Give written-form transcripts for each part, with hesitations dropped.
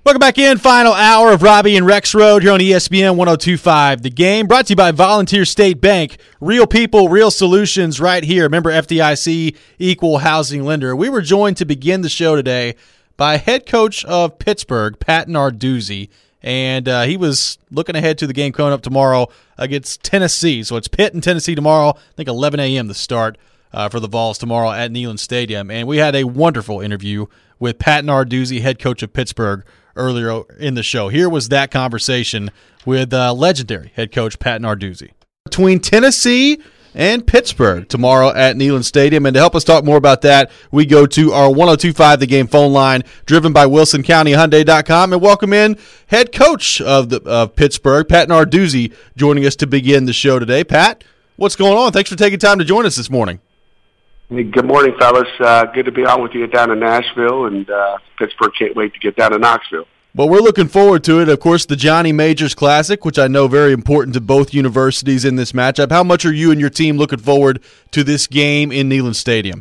Welcome back in. Final hour of Robbie and Rex Road here on ESPN 102.5. The Game brought to you by Volunteer State Bank. Real people, real solutions right here. Member FDIC, equal housing lender. We were joined to begin the show today by head coach of Pittsburgh, Pat Narduzzi. And he was looking ahead to the game coming up tomorrow against Tennessee. So it's Pitt and Tennessee tomorrow. I think 11 a.m. the start for the Vols tomorrow at Neyland Stadium. And we had a wonderful interview with Pat Narduzzi, head coach of Pittsburgh, earlier in the show. Here was that conversation with legendary head coach Pat Narduzzi. Between Tennessee and Pittsburgh tomorrow at Neyland Stadium. And to help us talk more about that, we go to our 102.5 The Game phone line, driven by WilsonCountyHyundai.com, and welcome in head coach of Pittsburgh, Pat Narduzzi, joining us to begin the show today. Pat, what's going on? Thanks for taking time to join us this morning. Hey, good morning, fellas. Good to be on with you down in Nashville, and Pittsburgh can't wait to get down to Knoxville. Well, we're looking forward to it. Of course, the Johnny Majors Classic, which I know very important to both universities in this matchup. How much are you and your team looking forward to this game in Neyland Stadium?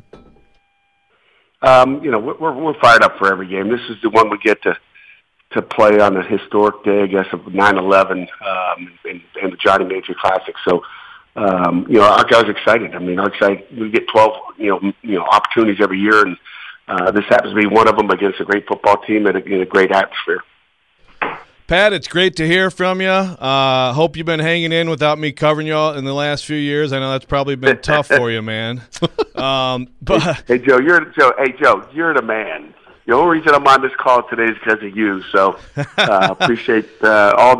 We're fired up for every game. This is the one we get to play on the historic day, I guess, of 9/11 and the Johnny Major Classic. So, our guys are excited. I mean, we get 12, opportunities every year, and this happens to be one of them against a great football team in a great atmosphere. Pat, it's great to hear from you. Hope you've been hanging in without me covering you all in the last few years. I know that's probably been tough for you, man. Hey, Joe, you're the man. The only reason I'm on this call today is because of you. So appreciate all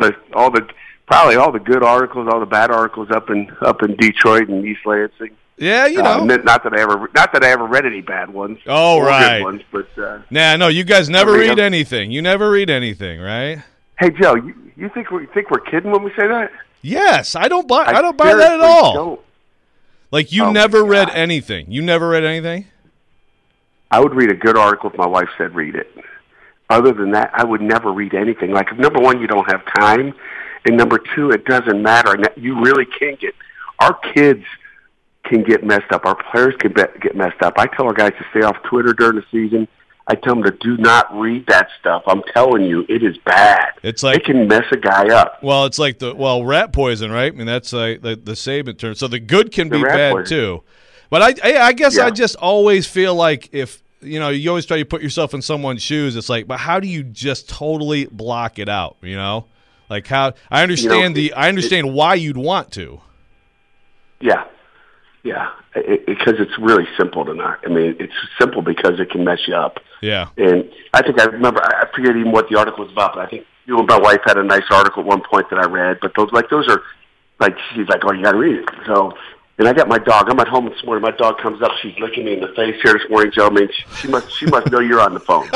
the good articles, all the bad articles up in Detroit and East Lansing. Yeah, not that I ever read any bad ones. Oh, right. Good ones, but no, you guys never read anything. You never read anything, right? Hey, Joe, you think we're kidding when we say that? Yes, I don't buy that at all. Don't. Like you never read anything. You never read anything? I would read a good article if my wife said read it. Other than that, I would never read anything. Like, number one, you don't have time, and number two, it doesn't matter. You really can our kids can get messed up. Our players can get messed up. I tell our guys to stay off Twitter during the season. I tell them to do not read that stuff. I'm telling you, it is bad. It's like, it can mess a guy up. Well, it's like rat poison, right? I mean, that's like the Saban term. So the good can be bad poison, too. But I guess I just always feel like if you always try to put yourself in someone's shoes. It's like, but how do you just totally block it out? Like how I understand I understand why you'd want to. Yeah. Yeah, because it's really simple to not. I mean, it's simple because it can mess you up. Yeah. And I think I forget even what the article was about, but I think my wife had a nice article at one point that I read, but those are, like, she's like, oh, you got to read it. So, and I got my dog. I'm at home this morning. My dog comes up. She's licking me in the face here this morning, Joe. I mean, she must know you're on the phone.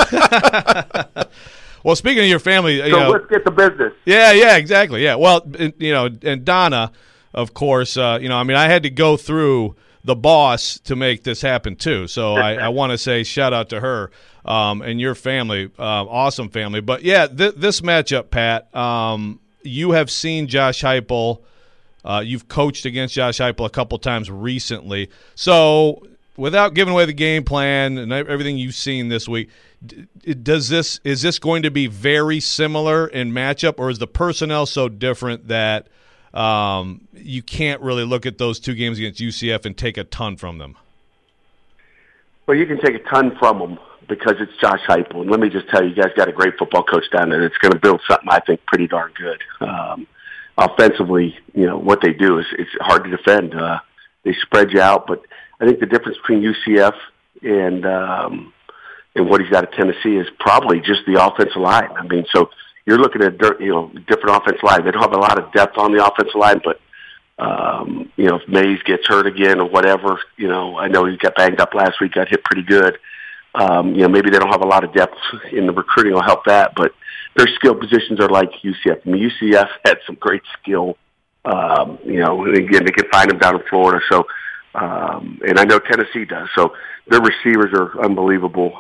Well, speaking of your family, let's get to business. Yeah, exactly. Yeah. Well, and Donna, of course, I had to go through the boss to make this happen too. So I want to say shout out to her and your family, awesome family. But yeah, this matchup, Pat, you have seen Josh Heupel. You've coached against Josh Heupel a couple times recently. So without giving away the game plan and everything you've seen this week, is this going to be very similar in matchup, or is the personnel so different that you can't really look at those two games against UCF and take a ton from them? Well, you can take a ton from them because it's Josh Heupel. And let me just tell you, you guys got a great football coach down there that's going to build something, I think, pretty darn good. Offensively, what they do is it's hard to defend. They spread you out, but I think the difference between UCF and what he's got at Tennessee is probably just the offensive line. I mean, so you're looking at different offensive line. They don't have a lot of depth on the offensive line, but if Mays gets hurt again or whatever, I know he got banged up last week, got hit pretty good. Maybe they don't have a lot of depth in the recruiting will help that, but their skill positions are like UCF. I mean, UCF had some great skill. Again, they can find them down in Florida. So, and I know Tennessee does. So their receivers are unbelievable.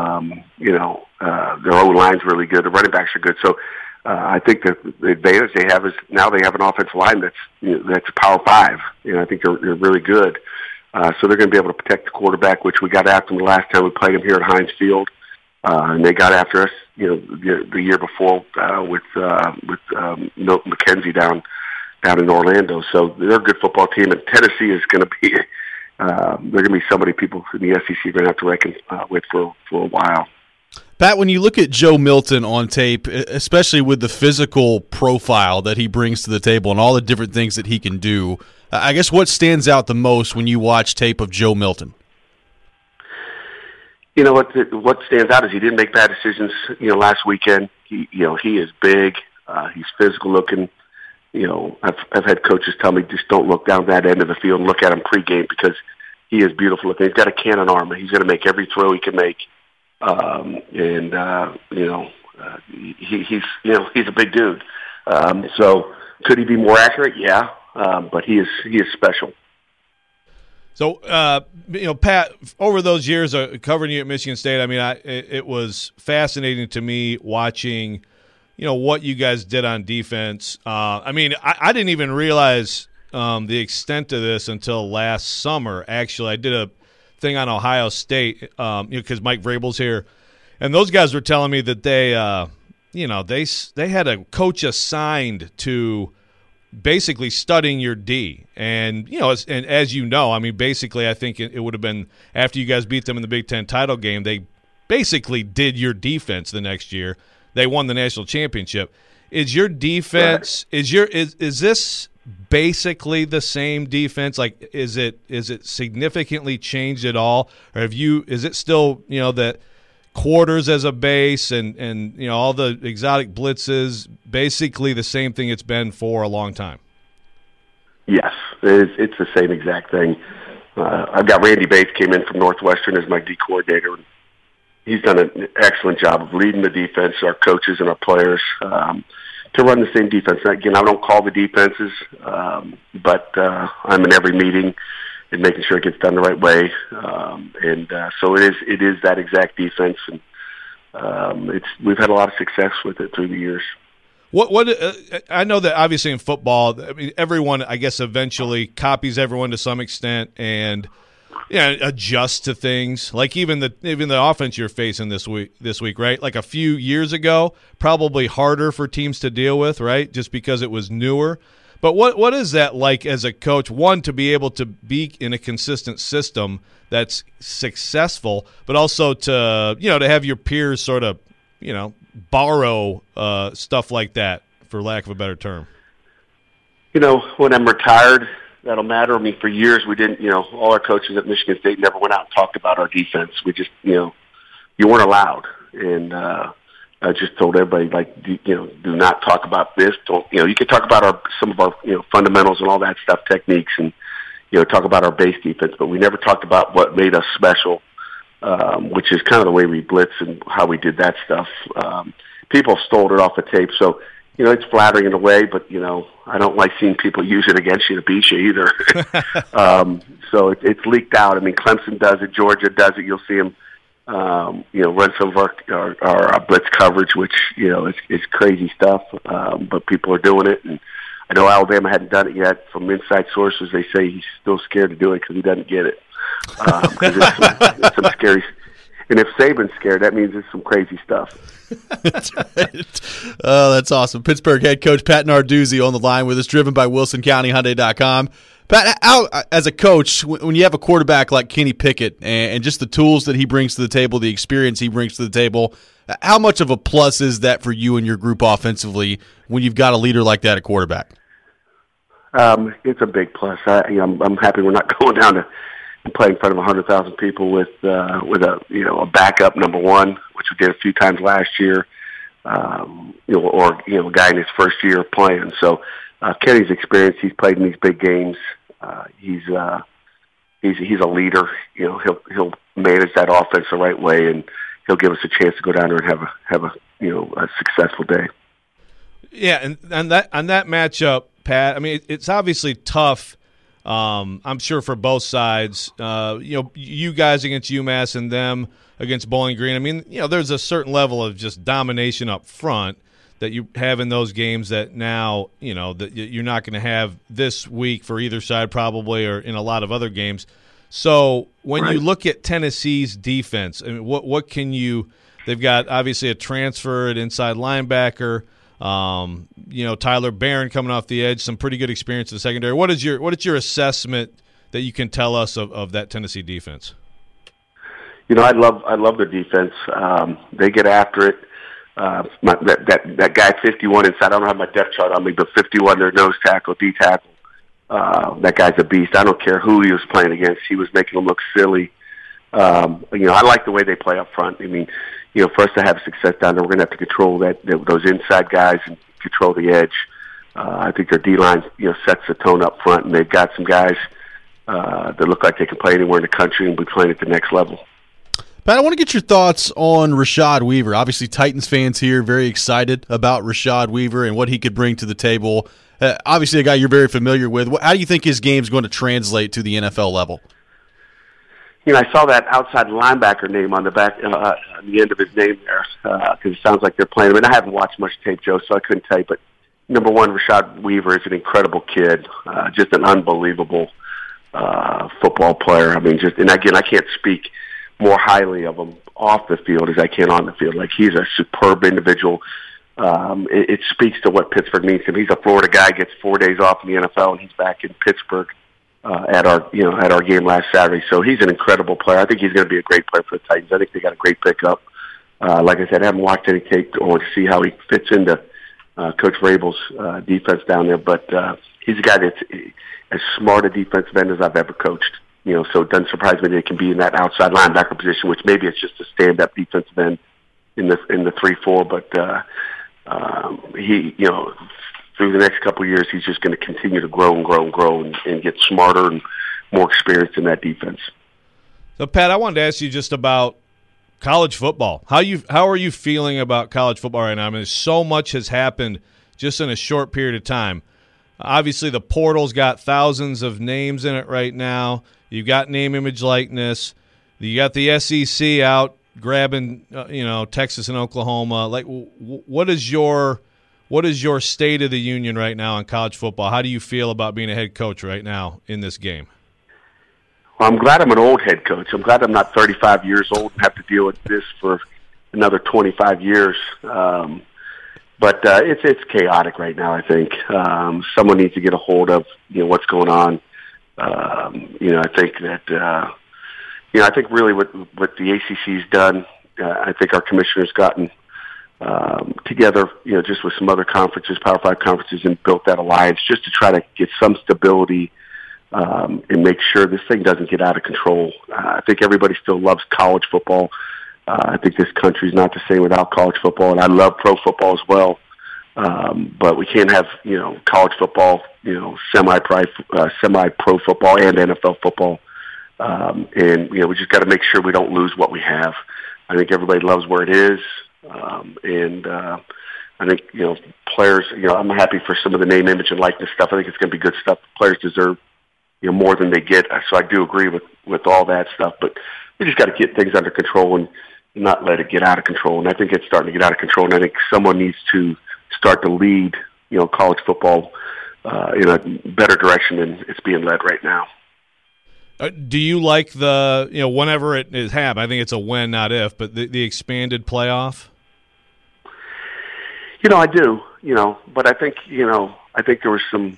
Their O-line's really good. The running backs are good. So I think the advantage they have is now they have an offensive line that's a Power 5. I think they're really good. So they're going to be able to protect the quarterback, which we got after them the last time we played them here at Heinz Field. And they got after us the year before with Milton McKenzie down in Orlando. So they're a good football team, and Tennessee is going to be they're going to be somebody people in the SEC are going to have to reckon with for a while. Pat, when you look at Joe Milton on tape, especially with the physical profile that he brings to the table and all the different things that he can do, I guess what stands out the most when you watch tape of Joe Milton? You know what stands out is he didn't make bad decisions. Last weekend, he is big. He's physical looking. I've had coaches tell me just don't look down that end of the field and look at him pregame because he is beautiful looking. He's got a cannon arm. He's going to make every throw he can make. He's a big dude. So could he be more accurate? Yeah. But he is special. So, Pat, over those years covering you at Michigan State, I mean, it was fascinating to me watching, what you guys did on defense. I didn't even realize the extent of this until last summer. Actually, I did a thing on Ohio State, because Mike Vrabel's here, and those guys were telling me that they had a coach assigned to basically studying your D. And, as you know, I mean, basically I think it would have been after you guys beat them in the Big Ten title game, they basically did your defense the next year. They won the national championship. Is your defense, is this basically the same defense? Like, is it significantly changed at all? Or is it still, that quarters as a base and all the exotic blitzes, basically the same thing it's been for a long time? Yes, it's the same exact thing. I've got Randy Bates came in from Northwestern as my D coordinator. He's done an excellent job of leading the defense, our coaches and our players, to run the same defense. Again, I don't call the defenses, but I'm in every meeting and making sure it gets done the right way. So it is that exact defense, and we've had a lot of success with it through the years. What I know that obviously in football, I mean, everyone, I guess, eventually copies everyone to some extent and adjusts to things. Like even the offense you're facing this week, right? Like a few years ago, probably harder for teams to deal with, right? Just because it was newer. But what is that like as a coach? One, to be able to be in a consistent system that's successful, but also to to have your peers sort of borrow stuff like that, for lack of a better term. When I'm retired, that'll matter. I mean, for years we didn't. All our coaches at Michigan State never went out and talked about our defense. We just, you weren't allowed, and I just told everybody, like, do not talk about this. Don't, you can talk about some of our, fundamentals and all that stuff, techniques, and, talk about our base defense, but we never talked about what made us special, which is kind of the way we blitz and how we did that stuff. People stole it off the tape, so, it's flattering in a way, but, I don't like seeing people use it against you to beat you either. So it's leaked out. I mean, Clemson does it, Georgia does it. You'll see them, run some of our blitz coverage, which, is crazy stuff. But people are doing it. And I know Alabama hadn't done it yet. From inside sources, they say he's still scared to do it because he doesn't get it. It's some scary. And if Saban's scared, that means it's some crazy stuff. That's right. Oh, that's awesome. Pittsburgh head coach Pat Narduzzi on the line with us, driven by WilsonCountyHyundai.com. Pat, how, as a coach, when you have a quarterback like Kenny Pickett and just the tools that he brings to the table, the experience he brings to the table, how much of a plus is that for you and your group offensively when you've got a leader like that at quarterback? It's a big plus. I'm happy we're not going down to play in front of 100,000 people with a backup number one, which we did a few times last year, or a guy in his first year of playing. So Kenny's experience, he's played in these big games. He's a leader. He'll manage that offense the right way, and he'll give us a chance to go down there and have a successful day. Yeah, and on that matchup, Pat, I mean, it's obviously tough. I'm sure for both sides, you guys against UMass and them against Bowling Green. I mean, there's a certain level of just domination up front that you have in those games that now, that you're not going to have this week for either side probably, or in a lot of other games. So when you look at Tennessee's defense, I mean, what can you They've got obviously a transfer at inside linebacker. Tyler Barron coming off the edge, some pretty good experience in the secondary. What is your assessment that you can tell us of that Tennessee defense? I love their defense. They get after it. That guy 51 inside. I don't have my depth chart on me, but 51, their nose tackle, D tackle. That guy's a beast. I don't care who he was playing against. He was making them look silly. I like the way they play up front. I mean, for us to have success down there, we're going to have to control those inside guys and control the edge. I think their D-line, sets the tone up front, and they've got some guys that look like they can play anywhere in the country and be playing at the next level. Pat, I want to get your thoughts on Rashad Weaver. Obviously, Titans fans here very excited about Rashad Weaver and what he could bring to the table. Obviously, a guy you're very familiar with. How do you think his game is going to translate to the NFL level? I saw that outside linebacker name on the back, on the end of his name there, because it sounds like they're playing him. And I haven't watched much tape, Joe, so I couldn't tell you. But number one, Rashad Weaver is an incredible kid, just an unbelievable football player. I mean, and again, I can't speak more highly of him off the field as I can on the field. Like, he's a superb individual. It speaks to what Pittsburgh means to him. He's a Florida guy, gets 4 days off in the NFL, and he's back in Pittsburgh at our game last Saturday. So he's an incredible player. I think he's going to be a great player for the Titans. I think they got a great pickup. Like I said, I haven't watched any tape or to see how he fits into Coach Vrabel's defense down there, but he's a guy that's as smart a defensive end as I've ever coached. So it doesn't surprise me that he can be in that outside linebacker position, which maybe it's just a stand-up defensive end in the 3-4. But he, through the next couple of years, he's just going to continue to grow and grow and grow and get smarter and more experienced in that defense. So, Pat, I wanted to ask you just about college football. How are you feeling about college football right now? I mean, so much has happened just in a short period of time. Obviously, the portal's got thousands of names in it right now. You've got name, image, likeness. You got the SEC out grabbing, Texas and Oklahoma. Like, what is your state of the union right now in college football? How do you feel about being a head coach right now in this game? Well, I'm glad I'm an old head coach. I'm glad I'm not 35 years old and have to deal with this for another 25 years. But it's chaotic right now, I think. Someone needs to get a hold of what's going on. I think that I think really what the ACC's done. I think our commissioner's gotten together, just with some other conferences, Power 5 conferences, and built that alliance just to try to get some stability and make sure this thing doesn't get out of control. I think everybody still loves college football. I think this country's not the same without college football, and I love pro football as well. But we can't have, college football, semi-pro football and NFL football. And we just got to make sure we don't lose what we have. I think everybody loves where it is. And I think, players, I'm happy for some of the name, image, and likeness stuff. I think it's going to be good stuff. Players deserve, more than they get. So I do agree with all that stuff. But we just got to get things under control and not let it get out of control. And I think it's starting to get out of control. And I think someone needs to start to lead, college football in a better direction than it's being led right now. Do you like the, whenever it is happening, I think it's a when, not if, but the expanded playoff? I do, but I think, I think there was some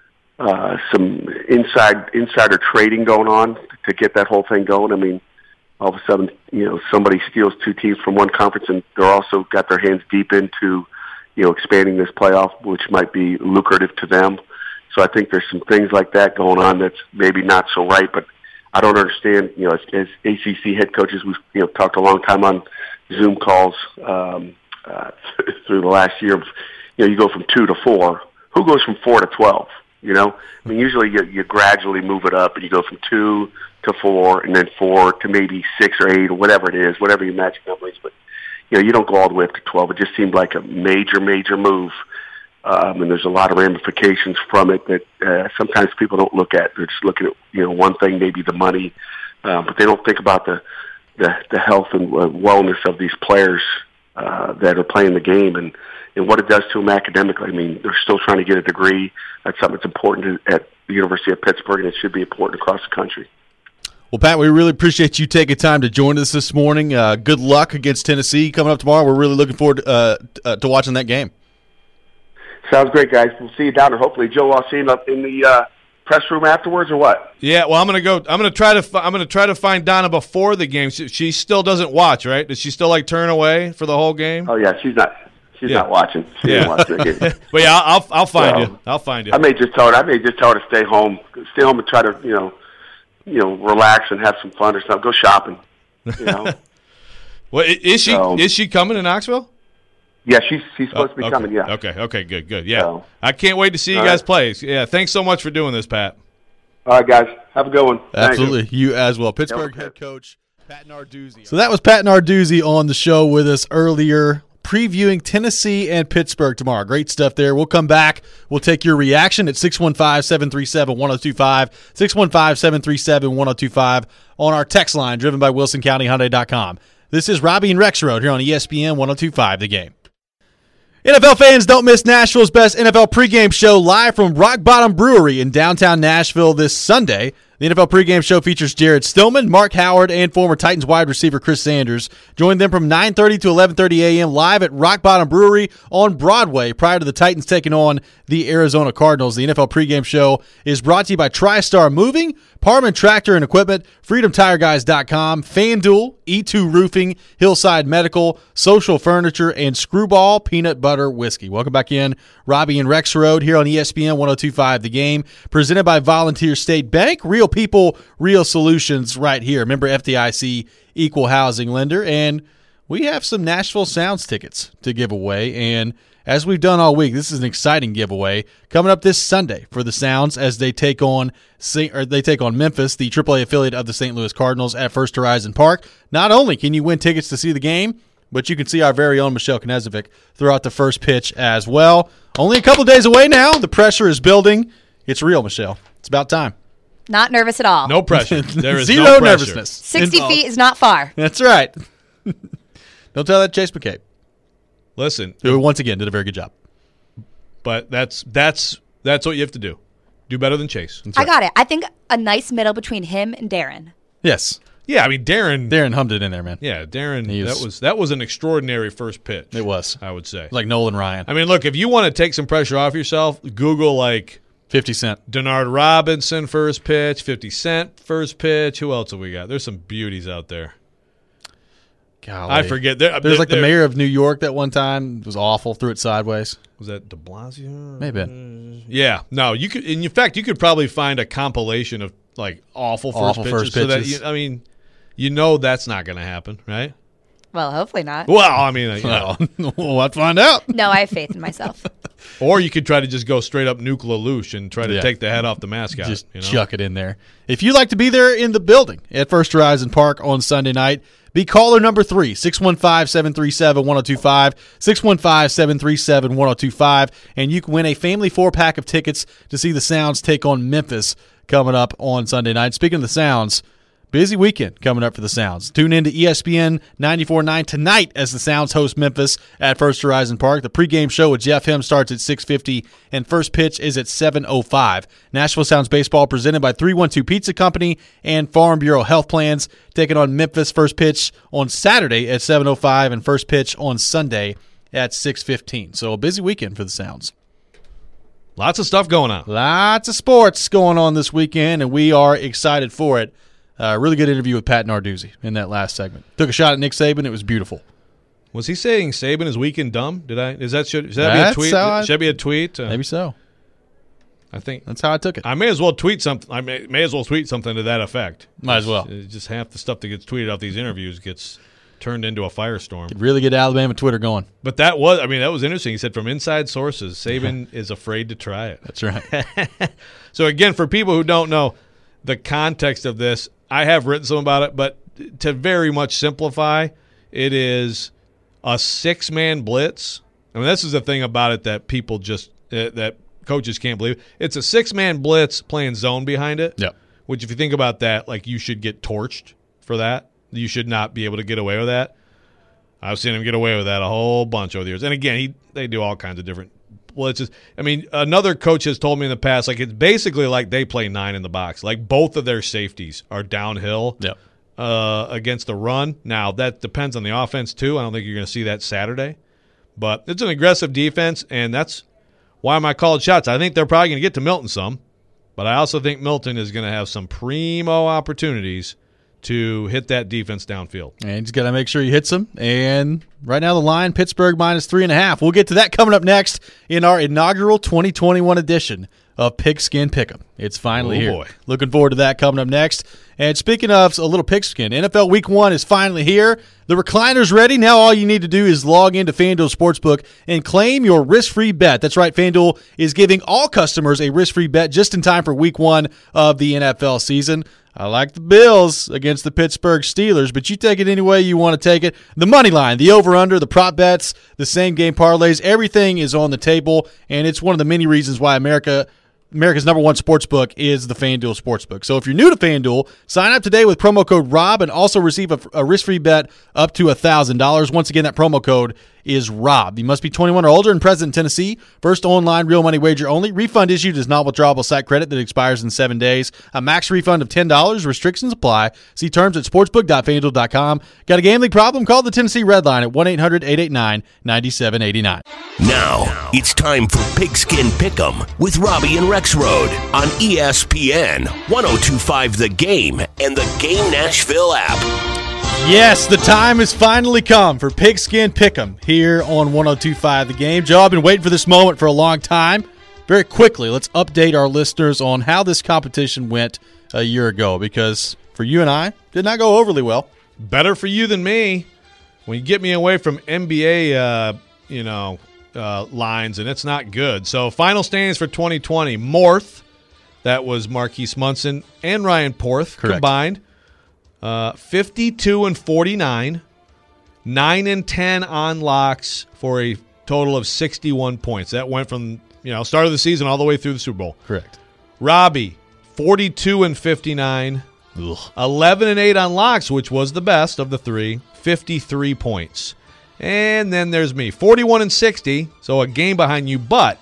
insider trading going on to get that whole thing going. I mean, all of a sudden, somebody steals two teams from one conference and they're also got their hands deep into, expanding this playoff, which might be lucrative to them. So I think there's some things like that going on that's maybe not so right, but I don't understand, as ACC head coaches, we've, talked a long time on Zoom calls, through the last year. You go from 2 to 4. Who goes from 4 to 12? I mean, usually you gradually move it up and you go from 2 to 4 and then 4 to maybe 6 or 8 or whatever it is, whatever your magic number is. But, you don't go all the way up to 12. It just seemed like a major, major move. And there's a lot of ramifications from it that sometimes people don't look at. They're just looking at, one thing, maybe the money, but they don't think about the health and wellness of these players that are playing the game and what it does to them academically. I mean, they're still trying to get a degree. That's something that's important at the University of Pittsburgh, and it should be important across the country. Well, Pat, we really appreciate you taking time to join us this morning. Good luck against Tennessee coming up tomorrow. We're really looking forward to watching that game. Sounds great, guys. We'll see you down there. Hopefully, Joe, I'll see you up in the press room afterwards, or what? Yeah, well, I'm gonna try to find Donna before the game. She still doesn't watch, right? Does she still turn away for the whole game? Oh yeah, she's not watching. She didn't watch the game. But yeah, I'll find you. I'll find you. I may just tell her to stay home and try to relax and have some fun or something. Go shopping. Well, is she coming to Knoxville? Yeah, she's supposed to be coming. Yeah. Okay, good. Yeah, I can't wait to see you guys play. Yeah, thanks so much for doing this, Pat. All right, guys, have a good one. Absolutely, you as well. Pittsburgh head coach Pat Narduzzi. So that was Pat Narduzzi on the show with us earlier, previewing Tennessee and Pittsburgh tomorrow. Great stuff there. We'll come back. We'll take your reaction at 615-737-1025, 615-737-1025 on our text line driven by WilsonCountyHyundai.com. This is Robbie and Rex Road here on ESPN 102.5 The Game. NFL fans, don't miss Nashville's best NFL pregame show live from Rock Bottom Brewery in downtown Nashville this Sunday. The NFL pregame show features Jared Stillman, Mark Howard, and former Titans wide receiver Chris Sanders. Join them from 9:30 to 11:30 a.m. live at Rock Bottom Brewery on Broadway prior to the Titans taking on the Arizona Cardinals. The NFL pregame show is brought to you by TriStar Moving, Parman Tractor and Equipment, FreedomTireGuys.com, FanDuel, E2 Roofing, Hillside Medical, Social Furniture, and Screwball Peanut Butter Whiskey. Welcome back in. Robbie and Rex Road here on ESPN 102.5 The Game, presented by Volunteer State Bank. Real people, real solutions right here. Remember FDIC, equal housing lender, and we have some Nashville Sounds tickets to give away. And as we've done all week, this is an exciting giveaway coming up this Sunday for the Sounds as they take on Memphis, the AAA affiliate of the St. Louis Cardinals at First Horizon Park. Not only can you win tickets to see the game, but you can see our very own Michelle Knezovic throughout the first pitch as well. Only a couple days away now. The pressure is building. It's real, Michelle. It's about time. Not nervous at all. No pressure. There is Zero no pressure. nervousness. 60 feet is not far. That's right. Don't tell that to Chase McCabe, Listen, who once again did a very good job. but that's what you have to do. Do better than Chase. I got it. I think a nice middle between him and Darren. Yes. Yeah, I mean Darren hummed it in there, man. Yeah, Darren. That was an extraordinary first pitch. It was. I would say. Like Nolan Ryan. I mean, look, if you want to take some pressure off yourself, Google 50 Cent. Denard Robinson first pitch, 50 Cent first pitch. Who else have we got? There's some beauties out there. Golly. I forget. There's the mayor of New York that one time. It was awful. Threw it sideways. Was that de Blasio? Maybe. Yeah. No, you could. In fact, you could probably find a compilation of awful first pitches. So that that's not going to happen, right? Well, hopefully not. Well, I mean, we'll have to find out. No, I have faith in myself. Or you could try to just go straight up Nuke LaLoosh and try to take the head off the mascot. Just chuck it in there. If you'd like to be there in the building at First Horizon Park on Sunday night, be caller number 3, 615-737-1025, 615-737-1025, and you can win a family 4-pack of tickets to see the Sounds take on Memphis coming up on Sunday night. Speaking of the Sounds, busy weekend coming up for the Sounds. Tune in to ESPN 94.9 tonight as the Sounds host Memphis at First Horizon Park. The pregame show with Jeff Hem starts at 6:50, and first pitch is at 7:05. Nashville Sounds baseball presented by 312 Pizza Company and Farm Bureau Health Plans, taking on Memphis. First pitch on Saturday at 7:05, and first pitch on Sunday at 6:15. So a busy weekend for the Sounds. Lots of stuff going on. Lots of sports going on this weekend, and we are excited for it. Really good interview with Pat Narduzzi in that last segment. Took a shot at Nick Saban. It was beautiful. Was he saying Saban is weak and dumb? Should that be a tweet? Should that be a tweet? Maybe so. I think that's how I took it. I may as well tweet something. I may as well tweet something to that effect. Might as well. Just half the stuff that gets tweeted out these interviews gets turned into a firestorm. Could really get Alabama Twitter going. But that was interesting. He said from inside sources, Saban is afraid to try it. That's right. So again, for people who don't know the context of this, I have written some about it, but to very much simplify, it is a 6-man blitz. I mean, this is the thing about it that people just that coaches can't believe. It's a 6-man blitz playing zone behind it. Yep. Which, if you think about that, you should get torched for that. You should not be able to get away with that. I've seen him get away with that a whole bunch over the years. And again, they do all kinds of different well, it's just, I mean, another coach has told me in the past, like, it's basically like they play 9 in the box. Like, both of their safeties are downhill against the run. Now, that depends on the offense, too. I don't think you're going to see that Saturday. But it's an aggressive defense, and that's why I called shots. I think they're probably going to get to Milton some, but I also think Milton is going to have some primo opportunities to hit that defense downfield. And he's got to make sure he hits them. And right now the line, Pittsburgh -3.5. We'll get to that coming up next in our inaugural 2021 edition of Pigskin Pick'em. It's finally here. Boy. Looking forward to that coming up next. And speaking of a little pigskin, NFL Week 1 is finally here. The recliner's ready. Now all you need to do is log into FanDuel Sportsbook and claim your risk-free bet. That's right, FanDuel is giving all customers a risk-free bet just in time for Week 1 of the NFL season. I like the Bills against the Pittsburgh Steelers, but you take it any way you want to take it. The money line, the over-under, the prop bets, the same-game parlays, everything is on the table, and it's one of the many reasons why America's number one sportsbook is the FanDuel Sportsbook. So if you're new to FanDuel, sign up today with promo code ROB and also receive a risk-free bet up to $1,000. Once again, that promo code is ROB. You must be 21 or older and present in Tennessee. First online real money wager only. Refund issued as non-withdrawable site credit that expires in 7 days. A max refund of $10. Restrictions apply. See terms at sportsbook.fanduel.com. Got a gambling problem? Call the Tennessee Red Line at 1-800-889-9789. Now, it's time for Pigskin Pick'em with Robbie and Rexroad on ESPN 102.5 The Game and the Game Nashville app. Yes, the time has finally come for Pigskin Pick'em here on 102.5 The Game. Joe, I've been waiting for this moment for a long time. Very quickly, let's update our listeners on how this competition went a year ago, because for you and I, did not go overly well. Better for you than me. When you get me away from NBA, lines, and it's not good. So final standings for 2020, Morth, that was Marquise Munson and Ryan Porth combined, 52-49, 9-10 on locks for a total of 61 points. That went from start of the season all the way through the Super Bowl. Correct. Robbie, 42-59, 11-8 on locks, which was the best of the three, 53 points. And then there's me, 41-60, so a game behind you, but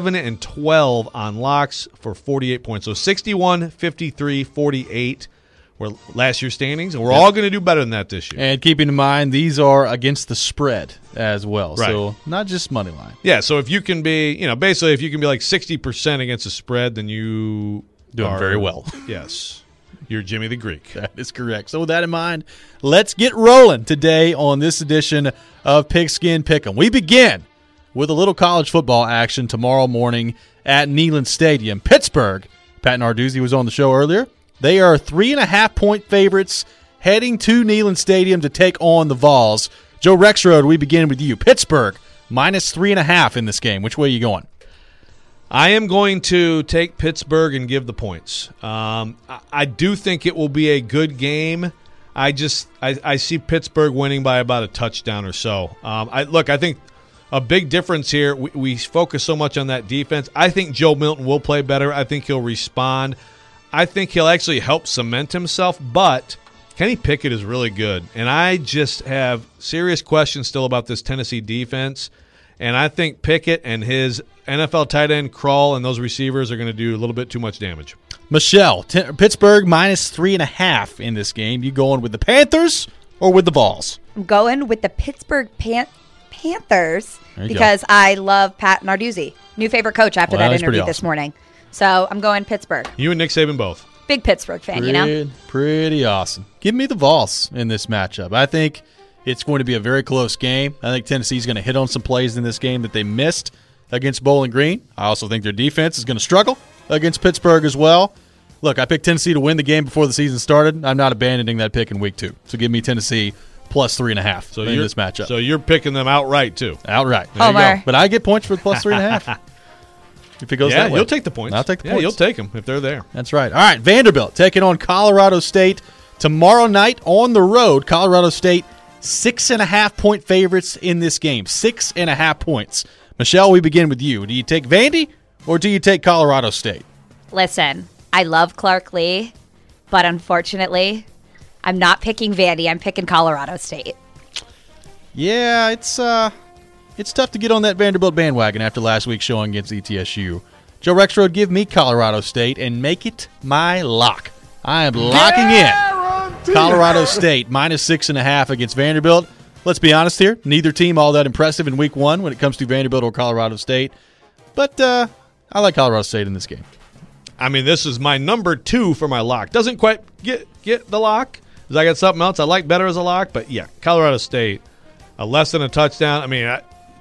7-12 on locks for 48 points. So 61, 53, 48 were last year's standings, and we're all going to do better than that this year. And keeping in mind, these are against the spread as well, right. So not just money line. Yeah, so if you can be, basically if you can be like 60% against the spread, then you doing very well. Yes. You're Jimmy the Greek. That is correct. So with that in mind, let's get rolling today on this edition of Pigskin Pick'em. We begin with a little college football action tomorrow morning at Neyland Stadium. Pittsburgh, Pat Narduzzi was on the show earlier. They are 3.5-point favorites heading to Neyland Stadium to take on the Vols. Joe Rexroad, we begin with you. Pittsburgh, -3.5 in this game. Which way are you going? I am going to take Pittsburgh and give the points. I do think it will be a good game. I see Pittsburgh winning by about a touchdown or so. I think a big difference here, we focus so much on that defense. I think Joe Milton will play better. I think he'll respond. I think he'll actually help cement himself, but Kenny Pickett is really good. And I just have serious questions still about this Tennessee defense. And I think Pickett and his NFL tight end Krull and those receivers are going to do a little bit too much damage. Michelle, Pittsburgh -3.5 in this game. You going with the Panthers or with the Vols? I'm going with the Pittsburgh Panthers There you because I love Pat Narduzzi, new favorite coach after Well, that that's pretty interview this awesome. morning. So I'm going Pittsburgh. You and Nick Saban both. Big Pittsburgh fan, Pretty awesome. Give me the Vols in this matchup. I think it's going to be a very close game. I think Tennessee's going to hit on some plays in this game that they missed against Bowling Green. I also think their defense is going to struggle against Pittsburgh as well. Look, I picked Tennessee to win the game before the season started. I'm not abandoning that pick in week 2. So give me Tennessee +3.5 in this matchup. So you're picking them outright, too. Outright. There you Homer. go. But I get points for the +3.5. If it goes that way. You'll take the points. I'll take the Yeah, points. you'll take them if they're there. That's right. All right, Vanderbilt taking on Colorado State tomorrow night on the road. Colorado State 6.5-point favorites in this game. 6.5 points. Michelle, we begin with you. Do you take Vandy or do you take Colorado State? Listen, I love Clark Lee, but unfortunately, I'm not picking Vandy. I'm picking Colorado State. Yeah, it's it's tough to get on that Vanderbilt bandwagon after last week's showing against ETSU. Joe Rexrode, give me Colorado State and make it my lock. I am locking in Colorado State minus 6.5 against Vanderbilt. Let's be honest here. Neither team all that impressive in week one when it comes to Vanderbilt or Colorado State. But I like Colorado State in this game. I mean, this is my number 2 for my lock. Doesn't quite get the lock, because I got something else I like better as a lock. But, yeah, Colorado State, less than a touchdown. I mean,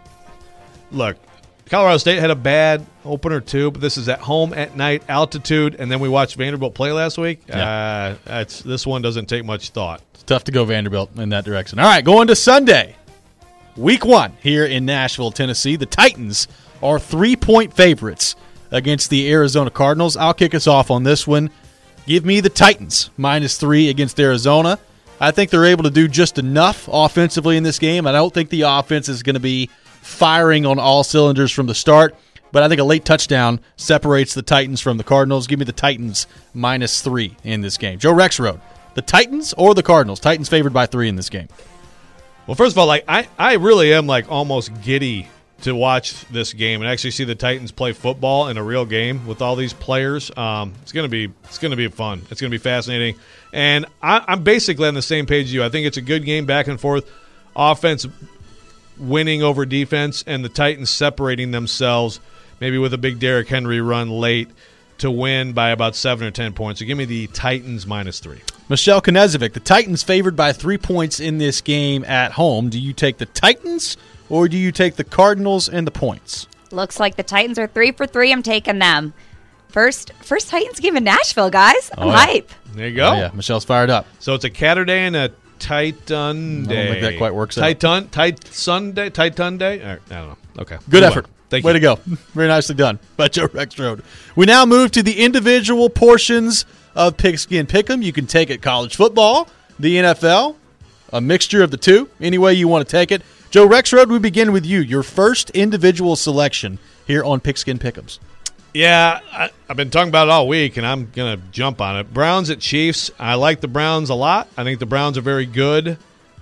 look, Colorado State had a bad opener too, but this is at home at night, altitude, and then we watched Vanderbilt play last week. Yeah. This one doesn't take much thought. It's tough to go Vanderbilt in that direction. All right, going to Sunday, week 1 here in Nashville, Tennessee. The Titans are 3-point favorites against the Arizona Cardinals. I'll kick us off on this one. Give me the Titans minus 3 against Arizona. I think they're able to do just enough offensively in this game. I don't think the offense is going to be firing on all cylinders from the start, but I think a late touchdown separates the Titans from the Cardinals. Give me the Titans minus 3 in this game. Joe Rexrode, the Titans or the Cardinals? Titans favored by 3 in this game. Well, first of all, I really am almost giddy to watch this game and actually see the Titans play football in a real game with all these players. It's gonna be fun. It's gonna be fascinating, and I'm basically on the same page as you. I think it's a good game, back and forth, offense winning over defense, and the Titans separating themselves maybe with a big Derrick Henry run late to win by about 7 or 10 points. So give me the Titans minus 3. Michelle Knezovic, the Titans favored by 3 points in this game at home. Do you take the Titans or do you take the Cardinals and the points? Looks like the Titans are 3 for 3. I'm taking them. First Titans game in Nashville, guys. I'm hype. There you go. Oh, yeah, Michelle's fired up. So it's a Catterday and a Titan Day. I don't think that quite works out. Titan Day? I don't know. Okay. Good effort. Thank Way you. to go. Very nicely done by Joe Rexrode. We now move to the individual portions of Pigskin Pick'em. You can take it college football, the NFL, a mixture of the two, any way you want to take it. Joe Rexrode, we begin with you. Your first individual selection here on Pigskin Pick'ems. Yeah, I've been talking about it all week, and I'm going to jump on it. Browns at Chiefs. I like the Browns a lot. I think the Browns are very good.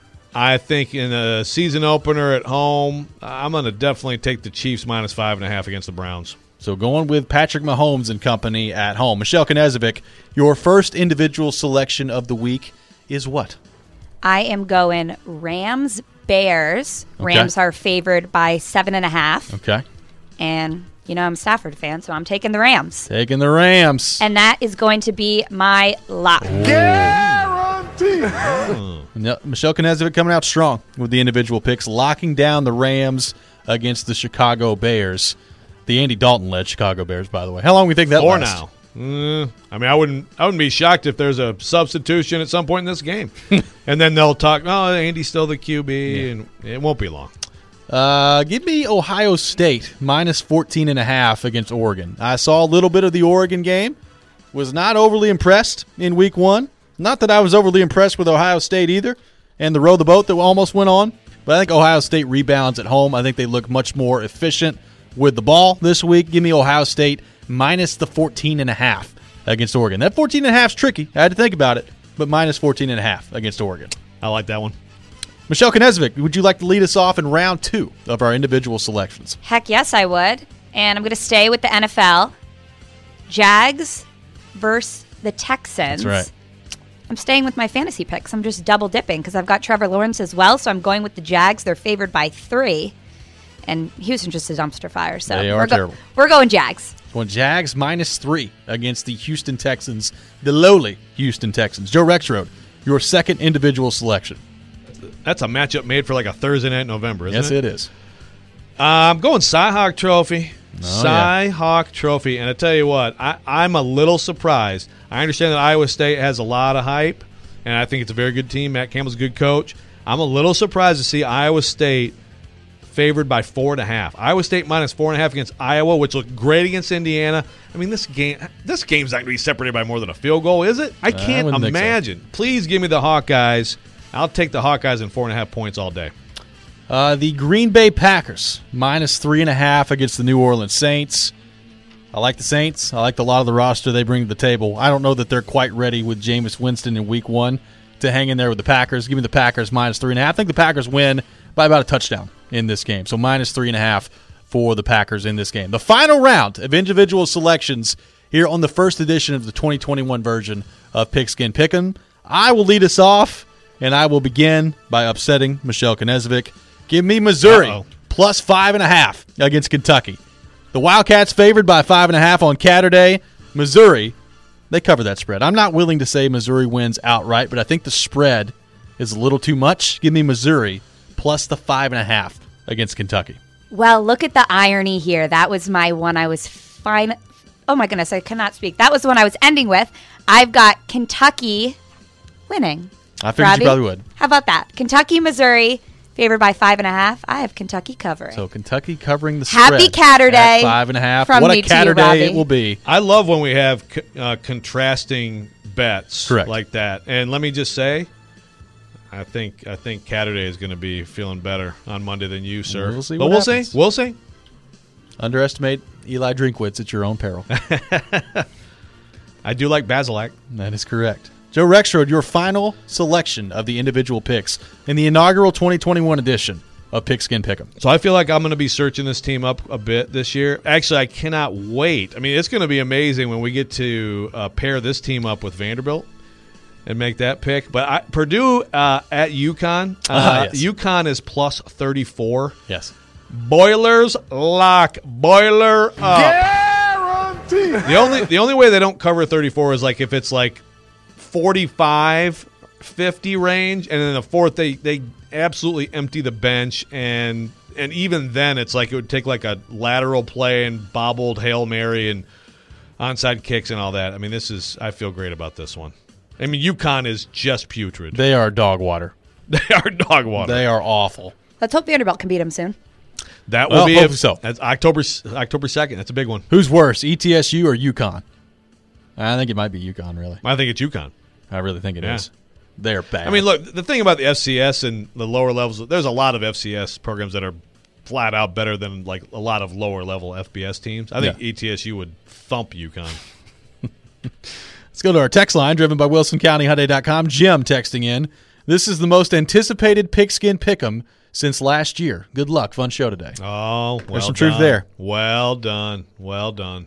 I think in a season opener at home, I'm going to definitely take the Chiefs minus 5.5 against the Browns. So going with Patrick Mahomes and company at home. Michelle Knezovic, your first individual selection of the week is what? I am going Rams-Bears. Okay. Rams are favored by 7.5. Okay. And, I'm a Stafford fan, so I'm taking the Rams. Taking the Rams. And that is going to be my lock. Michelle Knezovic coming out strong with the individual picks, locking down the Rams against the Chicago Bears. The Andy Dalton-led Chicago Bears, by the way. How long do we think that For lasts? now. I wouldn't be shocked if there's a substitution at some point in this game. And then they'll talk, Andy's still the QB, and it won't be long. Give me Ohio State minus 14.5 against Oregon. I saw a little bit of the Oregon game. Was not overly impressed in week 1. Not that I was overly impressed with Ohio State either, and the row the boat that almost went on. But I think Ohio State rebounds at home. I think they look much more efficient with the ball this week. Give me Ohio State minus the 14.5 against Oregon. That 14.5 is tricky. I had to think about it, but minus 14.5 against Oregon. I like that one. Michelle Knezovic, would you like to lead us off in round 2 of our individual selections? Heck yes, I would. And I'm going to stay with the NFL. Jags versus the Texans. That's right. I'm staying with my fantasy picks. I'm just double dipping because I've got Trevor Lawrence as well, so I'm going with the Jags. They're favored by 3. And Houston's just a dumpster fire. So they are terrible. We're going Jags. Going Jags minus 3 against the Houston Texans, the lowly Houston Texans. Joe Rexrode, your second individual selection. That's a matchup made for like a Thursday night in November, isn't it? Yes, it is. I'm going Cy-Hawk Trophy. Oh, Cy-Hawk Trophy. And I tell you what, I'm a little surprised. I understand that Iowa State has a lot of hype, and I think it's a very good team. Matt Campbell's a good coach. I'm a little surprised to see Iowa State favored by 4.5. Iowa State minus 4.5 against Iowa, which looked great against Indiana. I mean, this game's not going to be separated by more than a field goal, is it? I can't imagine. Please give me the Hawkeyes. I'll take the Hawkeyes in 4.5 points all day. The Green Bay Packers minus 3.5 against the New Orleans Saints. I like the Saints. I like a lot of the roster they bring to the table. I don't know that they're quite ready with Jameis Winston in week 1 to hang in there with the Packers. Give me the Packers minus 3.5. I think the Packers win by about a touchdown in this game. So minus 3.5 for the Packers in this game. The final round of individual selections here on the first edition of the 2021 version of Pigskin Pick'em. I will lead us off, and I will begin by upsetting Michelle Knezovic. Give me Missouri plus 5.5 against Kentucky. The Wildcats favored by 5.5 on Catterday. Missouri, they cover that spread. I'm not willing to say Missouri wins outright, but I think the spread is a little too much. Give me Missouri plus the 5.5 against Kentucky. Well, look at the irony here. That was my one I was fine. Oh, my goodness, I cannot speak. That was the one I was ending with. I've got Kentucky winning. I figured Robbie, you probably would. How about that? Kentucky, Missouri, favored by 5.5. I have Kentucky covering. So Kentucky covering the spread. Happy Catterday. 5.5. From What a me to you, Catterday Robbie. it will be. I love when we have contrasting bets Correct. like that. And let me just say, I think Catterday is going to be feeling better on Monday than you, sir. We'll see But what we'll happens. see. We'll see. Underestimate Eli Drinkwitz at your own peril. I do like Basilak. That is correct. Joe Rexrode, your final selection of the individual picks in the inaugural 2021 edition of Pigskin Pick'em. So I feel like I'm going to be searching this team up a bit this year. Actually, I cannot wait. I mean, it's going to be amazing when we get to pair this team up with Vanderbilt and make that pick. But Purdue at UConn. Yes. UConn is plus 34. Yes. Boilers lock. Boiler up. Guaranteed. The only way they don't cover 34 is like if it's like 45, 50 range, and then the fourth they absolutely empty the bench, and even then it's like it would take like a lateral play and bobbled Hail Mary and onside kicks and all that. I mean, I feel great about this one. I mean, UConn is just putrid. They are dog water. They are dog water. They are awful. Let's hope Vanderbilt can beat them soon. That will Well, be hopefully so. That's October 2nd. That's a big one. Who's worse, ETSU or UConn? I think it might be UConn, really. I think it's UConn. I really think it Yeah. is. They're bad. I mean, look, the thing about the FCS and the lower levels, there's a lot of FCS programs that are flat out better than like a lot of lower level FBS teams. I think ETSU would thump UConn. Let's go to our text line, driven by WilsonCountyHyundai.com. Jim texting in. This is the most anticipated Pigskin Pick'em since last year. Good luck. Fun show today. Oh, well There's some done. truth there. Well done. Well done.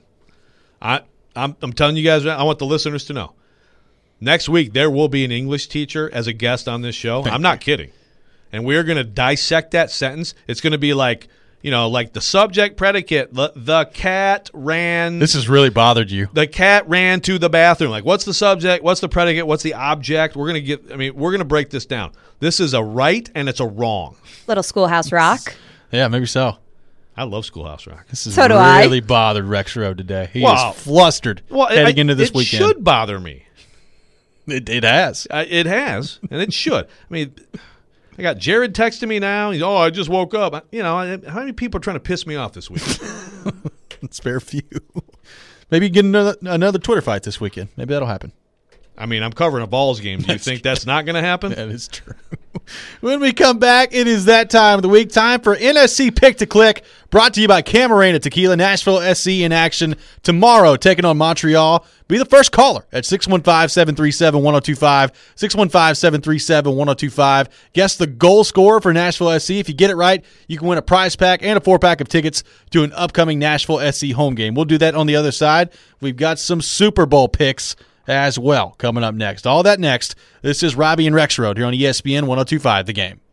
I'm telling you guys, I want the listeners to know. Next week, there will be an English teacher as a guest on this show. I'm not kidding. And we're going to dissect that sentence. It's going to be like, like the subject predicate, the cat ran. This has really bothered you. The cat ran to the bathroom. Like, what's the subject? What's the predicate? What's the object? We're going to break this down. This is a right and it's a wrong. Little Schoolhouse Rock. Yeah, maybe so. I love Schoolhouse Rock. This has So do I. really bothered Rex Road today. He Wow. is flustered heading into this it weekend. It should bother me. It has. It has, and it should. I mean, I got Jared texting me now. He's, I just woke up. How many people are trying to piss me off this week? Spare few. Maybe get another Twitter fight this weekend. Maybe that'll happen. I mean, I'm covering a Vols game. Do you think that's not going to happen? That is true. When we come back, it is that time of the week. Time for NSC Pick to Click, brought to you by Camarena Tequila. Nashville SC in action tomorrow, taking on Montreal. Be the first caller at 615-737-1025, 615-737-1025. Guess the goal scorer for Nashville SC. If you get it right, you can win a prize pack and a 4-pack of tickets to an upcoming Nashville SC home game. We'll do that on the other side. We've got some Super Bowl picks as well coming up next. All that next. This is Robbie and Rexrode here on ESPN 102.5 The Game.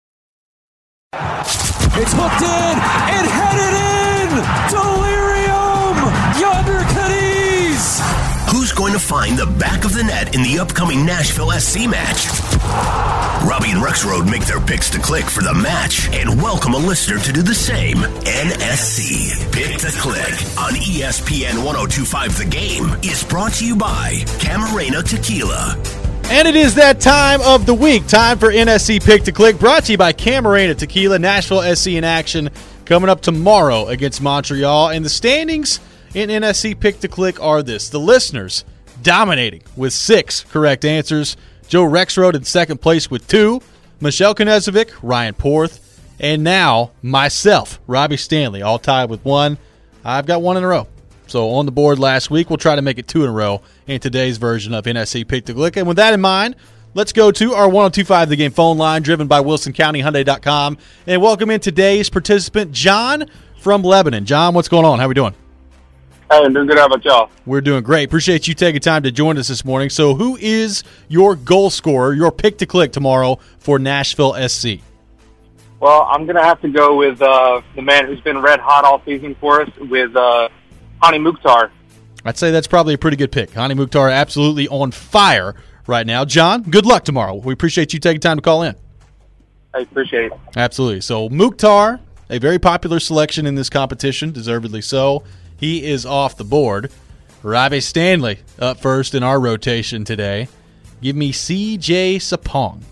It's hooked in and headed in. Delirium. Yonder Cadiz. Who's going to find the back of the net in the upcoming Nashville SC match? Robbie and Rexrode make their picks to click for the match and welcome a listener to do the same. NSC Pick to Click on ESPN 102.5 The Game is brought to you by Camarena Tequila. And it is that time of the week. Time for NSC Pick to Click, brought to you by Camarena Tequila. Nashville SC in action coming up tomorrow against Montreal. And the standings in NSC Pick to Click are this. The listeners dominating with 6 correct answers. Joe Rexrode in second place with 2. Michelle Knezovic, Ryan Porth, and now myself, Robbie Stanley, all tied with 1. I've got 1 in a row. So on the board last week, we'll try to make it 2 in a row in today's version of NSC Pick to Click. And with that in mind, Let's go to our 102.5 The Game phone line, driven by WilsonCountyHyundai.com, and welcome in today's participant, John from Lebanon. John, what's going on? How we doing? Hey, I'm doing good. How about y'all? We're doing great. Appreciate you taking time to join us this morning. So who is your goal scorer, your pick to click tomorrow for Nashville SC? Well, I'm going to have to go with the man who's been red hot all season for us, with Hani Mukhtar. I'd say that's probably a pretty good pick. Hani Mukhtar absolutely on fire right now. John, good luck tomorrow. We appreciate you taking time to call in. I appreciate it. Absolutely. So Mukhtar, a very popular selection in this competition, deservedly so. He is off the board. Robbie Stanley up first in our rotation today. Give me C.J. Sapong.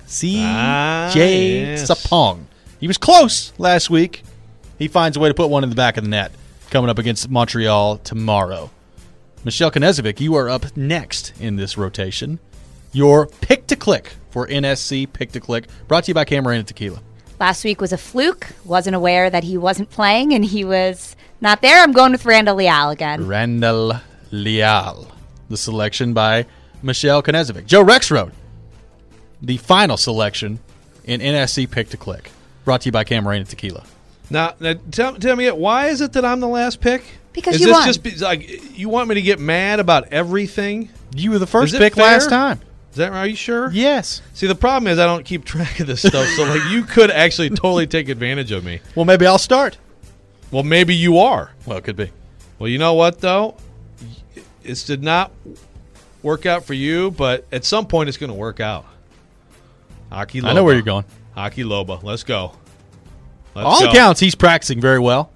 C.J. Sapong. He was close last week. He finds a way to put one in the back of the net coming up against Montreal tomorrow. Michelle Knezovic, you are up next in this rotation. Your pick to click for NSC Pick to Click, brought to you by Camarena Tequila. Last week was a fluke. Wasn't aware that he wasn't playing, and he was not there. I'm going with Randall Leal again. Randall Leal, the selection by Michelle Knezovic. Joe Rexroad, the final selection in NSC Pick to Click, brought to you by Camarena Tequila. Now tell me, why is it that I'm the last pick? Because is you this won. Just like you want me to get mad about everything? You were the first Is it pick fair? last time. Is that right? Are you sure? Yes. See, the problem is I don't keep track of this stuff, so like you could actually totally take advantage of me. Well, maybe I'll start. Well, maybe you are. Well, it could be. Well, you know what, though? It did not work out for you, but at some point it's going to work out. Hockey Loba. I know where you're going. Hockey Loba. Let's go. All accounts, he's practicing very well.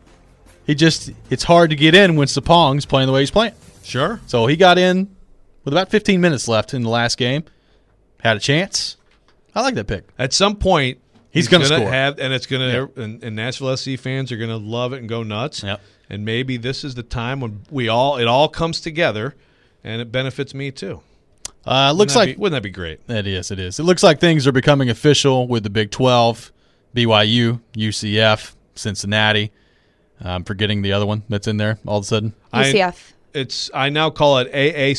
It's hard to get in when Sapong's playing the way he's playing. Sure. So he got in with about 15 minutes left in the last game. Had a chance. I like that pick. At some point, he's going to score. And it's going to. And Nashville SC fans are going to love it and go nuts. Yep. And maybe this is the time when it all comes together, and it benefits me too. Wouldn't that be great? It is. It looks like things are becoming official with the Big 12, BYU, UCF, Cincinnati. I'm forgetting the other one that's in there all of a sudden. UCF. I now call it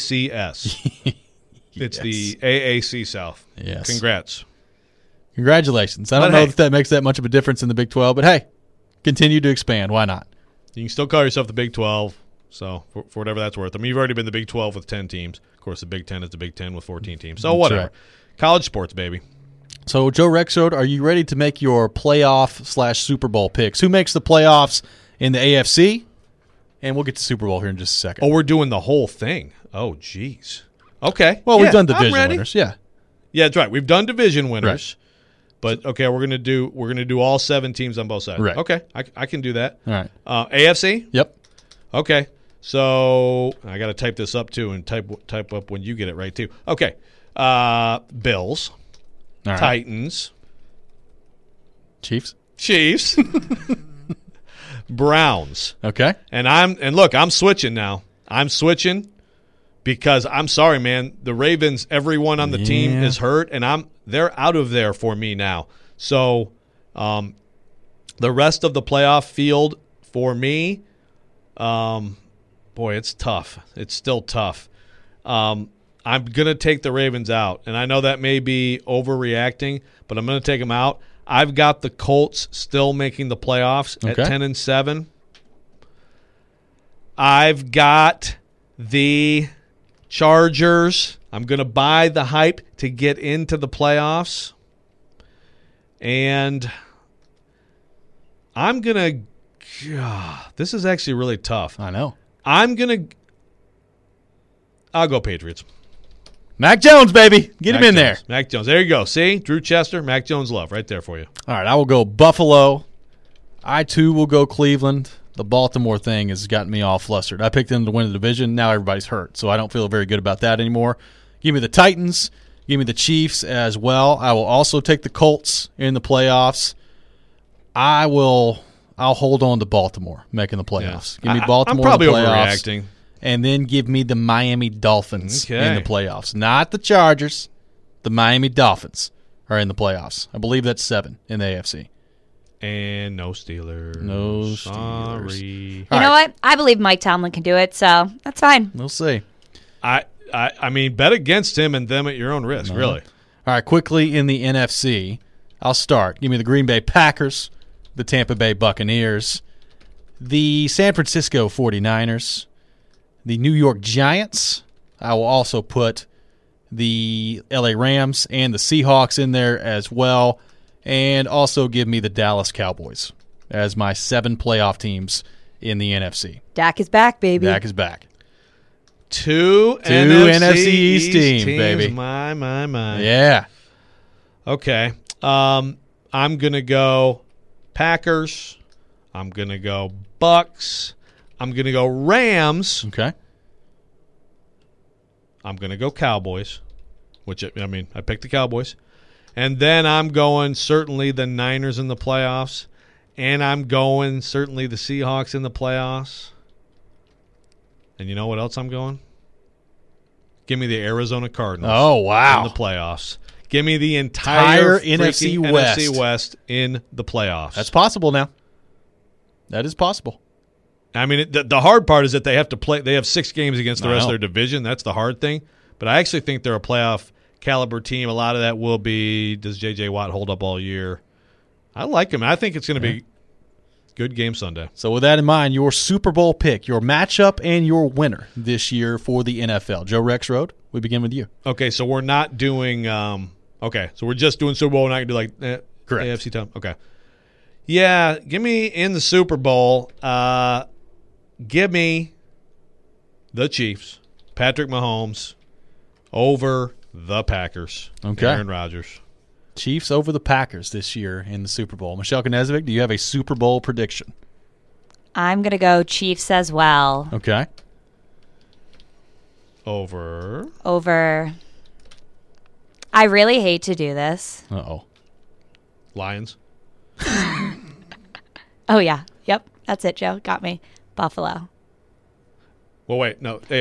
AACS. It's Yes. the AAC South. Yes. Congratulations. I don't know if that makes that much of a difference in the Big 12, but hey, continue to expand. Why not? You can still call yourself the Big 12, so for whatever that's worth. I mean, you've already been the Big 12 with 10 teams. Of course, the Big 10 is the Big 10 with 14 teams. So That's whatever. right. College sports, baby. So, Joe Rexroad, are you ready to make your playoff/Super Bowl picks? Who makes the playoffs in the AFC? And we'll get to Super Bowl here in just a second. Oh, we're doing the whole thing. Oh, jeez. Okay. Well, Yeah, we've done I'm division ready. winners. Yeah. Yeah, that's right. We've done division winners. Right. But okay, we're gonna do all 7 teams on both sides. Right. Okay, I can do that. All right. AFC. Yep. Okay. So I got to type this up too, and type up when you get it right too. Okay. Bills, All right. Titans, Chiefs. Browns. Okay. And look, I'm switching now. I'm switching because I'm sorry, man. The Ravens, everyone on the team is hurt, and they're out of there for me now. So the rest of the playoff field for me, boy, it's tough. It's still tough. I'm going to take the Ravens out, and I know that may be overreacting, but I'm going to take them out. I've got the Colts still making the playoffs at 10-7. I've got the Chargers. I'm going to buy the hype to get into the playoffs. And I'm going to – this is actually really tough. I know. I'll go Patriots. Mac Jones, baby. Get him in there. Mac Jones. There you go. See? Drew Chester, Mac Jones love right there for you. All right, I will go Buffalo. I, too, will go Cleveland. The Baltimore thing has gotten me all flustered. I picked them to win the division. Now everybody's hurt, so I don't feel very good about that anymore. Give me the Titans. Give me the Chiefs as well. I will also take the Colts in the playoffs. I'll hold on to Baltimore making the playoffs. Yeah. Give me Baltimore I'm probably in the playoffs. overreacting. And then give me the Miami Dolphins Okay. in the playoffs. Not the Chargers. The Miami Dolphins are in the playoffs. I believe that's 7 in the AFC. And no Steelers. No Steelers. Sorry. You know what? I believe Mike Tomlin can do it, so that's fine. We'll see. I mean, bet against him and them at your own risk, really. All right, quickly in the NFC, I'll start. Give me the Green Bay Packers, the Tampa Bay Buccaneers, the San Francisco 49ers, the New York Giants. I will also put the LA Rams and the Seahawks in there as well, and also give me the Dallas Cowboys as my 7 playoff teams in the NFC. Dak is back, baby. Dak is back. Two NFC East teams, baby. My. Yeah. Okay. I'm going to go Packers. I'm going to go Bucks. I'm going to go Rams. Okay. I'm going to go Cowboys, which, I mean, I picked the Cowboys. And then I'm going certainly the Niners in the playoffs. And I'm going certainly the Seahawks in the playoffs. And you know what else I'm going? Give me the Arizona Cardinals. Oh, wow. In the playoffs. Give me the entire NFC West. NFC West in the playoffs. That's possible now. That is possible. I mean, the hard part is that they have to play. They have 6 games against the rest of their division. That's the hard thing. But I actually think they're a playoff caliber team. A lot of that will be, does J.J. Watt hold up all year? I like him. I think it's going to be a good game Sunday. So with that in mind, your Super Bowl pick, your matchup, and your winner this year for the NFL. Joe Rexrode, we begin with you. Okay, so we're not doing so we're just doing Super Bowl. We're not going to do Correct. AFC time. Okay. Yeah, give me in the Super Bowl, give me the Chiefs, Patrick Mahomes, over the Packers. Okay. Aaron Rodgers. Chiefs over the Packers this year in the Super Bowl. Michelle Knezovic, do you have a Super Bowl prediction? I'm going to go Chiefs as well. Okay. Over. I really hate to do this. Uh-oh. Lions. Oh, yeah. Yep. That's it, Joe. Got me. Buffalo. Well, wait. No. AFC.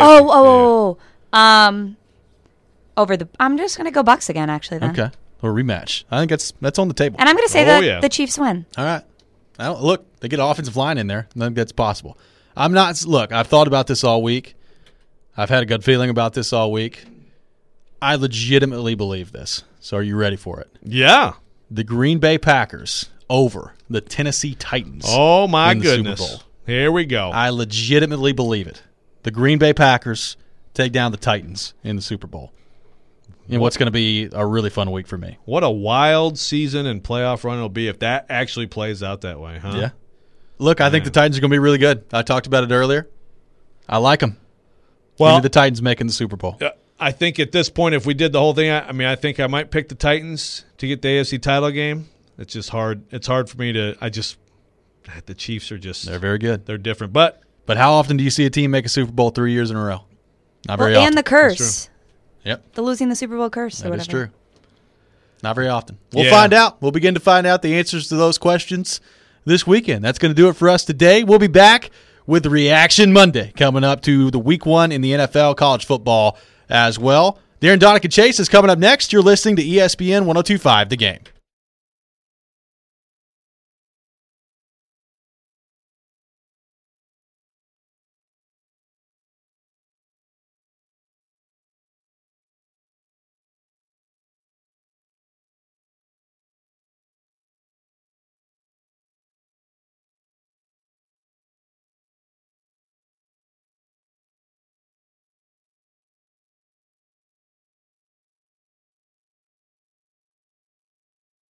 I'm just going to go Bucks again, actually, then. Okay. A rematch. I think that's on the table. And I'm going to say the Chiefs win. All right. Look, they get an offensive line in there. I think that's possible. I've thought about this all week. I've had a good feeling about this all week. I legitimately believe this. So are you ready for it? Yeah. The Green Bay Packers over the Tennessee Titans. Oh, my in the goodness. Super Bowl. Here we go. I legitimately believe it. The Green Bay Packers take down the Titans in the Super Bowl. And what's going to be a really fun week for me. What a wild season and playoff run it'll be if that actually plays out that way, huh? Yeah. Look, I think the Titans are going to be really good. I talked about it earlier. I like them. Well, give me the Titans making the Super Bowl. I think at this point, if we did the whole thing, I think I might pick the Titans to get the AFC title game. It's just hard. It's hard for me to. The Chiefs are just. They're very good. They're different, but how often do you see a team make a Super Bowl 3 years in a row? Not very often. And the curse. Yep. The losing the Super Bowl curse. That is true. Not very often. We'll Yeah. find out. We'll begin to find out the answers to those questions this weekend. That's going to do it for us today. We'll be back with Reaction Monday coming up to the Week 1 in the NFL, college football as well. Darren Donica Chase is coming up next. You're listening to ESPN 102.5 The Game.